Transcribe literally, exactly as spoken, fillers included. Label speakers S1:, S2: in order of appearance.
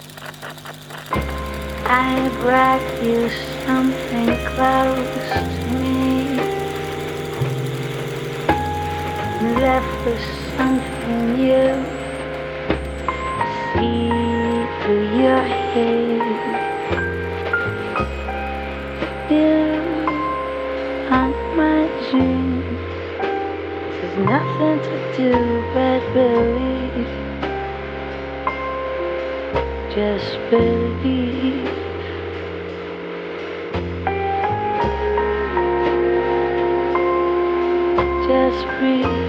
S1: I brought you something close to me. Left with something you see through your head. You on my dreams. There's nothing to do but believe. Just believe. Just breathe.